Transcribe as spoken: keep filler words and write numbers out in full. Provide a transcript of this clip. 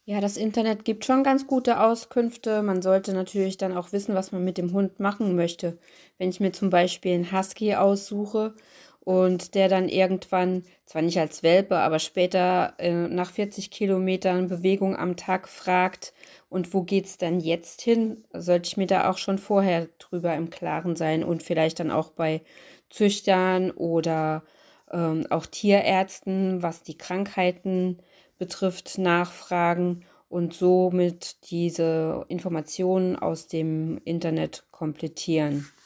Ja, das Internet gibt schon ganz gute Auskünfte. Man sollte natürlich dann auch wissen, was man mit dem Hund machen möchte. Wenn ich mir zum Beispiel einen Husky aussuche und der dann irgendwann, zwar nicht als Welpe, aber später äh, nach vierzig Kilometern Bewegung am Tag fragt, und wo geht's denn jetzt hin, sollte ich mir da auch schon vorher drüber im Klaren sein und vielleicht dann auch bei Züchtern oder ähm, auch Tierärzten, was die Krankheiten betrifft, nachfragen und somit diese Informationen aus dem Internet komplettieren.